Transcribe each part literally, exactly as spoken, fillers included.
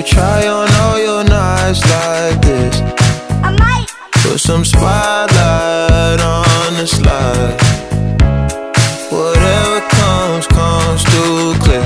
try on all your nights like this? I might put some spotlight on the slide. Whatever comes, comes through clear.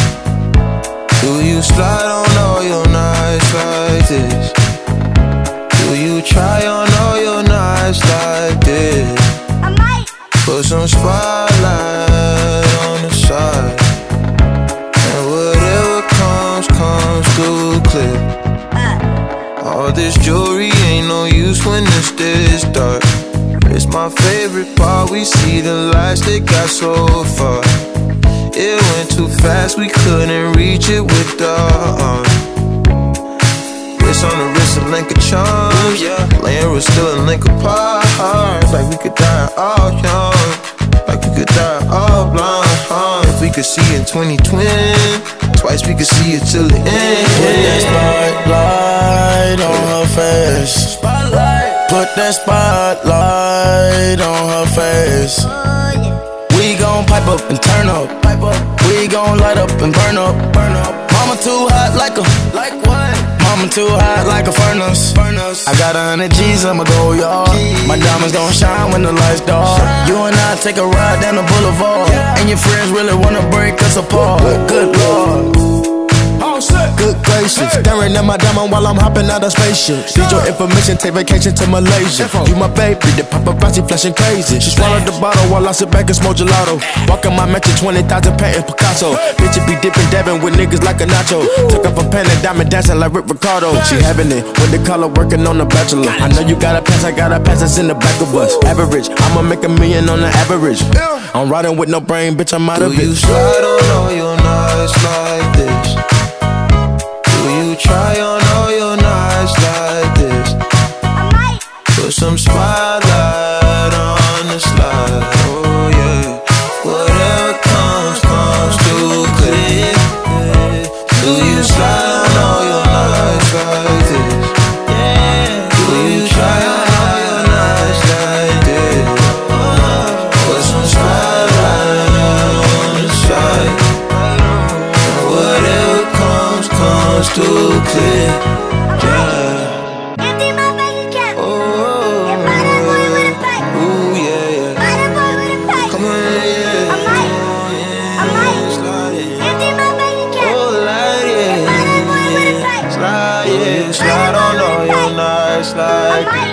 Do you slide on all your nights like this? Do you try on all your nights like this? I might put some spotlight on the side. And whatever comes, comes through clear. uh. All this jewelry ain't no use when it's this dark. It's my favorite part, we see the lights that got so far. It went too fast, we couldn't reach it with the arm. Wrist on the wrist, a link of charms, yeah. Laying was still a link apart. Like we could die all young, like we could die all blind, huh? If we could see in twenty twenty, twice we could see it till the end. Put that spotlight on her face. Spotlight. Put that spotlight on her face. Oh, yeah. We gon' pipe up and turn up. Pipe up. We gon' light up and burn up. Burn up. Mama too hot like a. Like what? Mama too hot like a furnace. Furnace. I got a hundred G's, I'ma go yard. My diamonds gon' shine when the lights dark. You and I take a ride down the boulevard, yeah. And your friends really wanna break us apart. Good Lord. Good gracious, staring at my diamond while I'm hopping out of spaceship. Need your information, take vacation to Malaysia. You my baby, the paparazzi flashing crazy. She swallowed the bottle while I sit back and smoke gelato. Walking my mansion, twenty thousand painting Picasso. Bitch, be dipping, dabbing with niggas like a nacho. Took off a pen and diamond dancing like Rick Ricardo. She having it with the color working on the bachelor. I know you got a pass, I got a pass that's in the back of us. Average, I'ma make a million on the average. I'm riding with no brain, bitch, I'm out of it. Do you slide on all your nights like this? Do you try on all your nights like this? I might put some spotlight on the slide. Oh yeah. Whatever comes, comes through clear. Do you slide on all your nights like this? Do you try on all your nights like this? Put some spotlight on the slide. Whatever comes, comes through clear. Yeah. empty my bank account. Oh, And buy that boy with a pipe. ooh, yeah, yeah. Buy that boy with a pipe. Come on, yeah. I might I might Slide it. empty my bank account. Oh, light it. Buy that boy with a pipe. Slide, yeah. Slide on all your nights I like might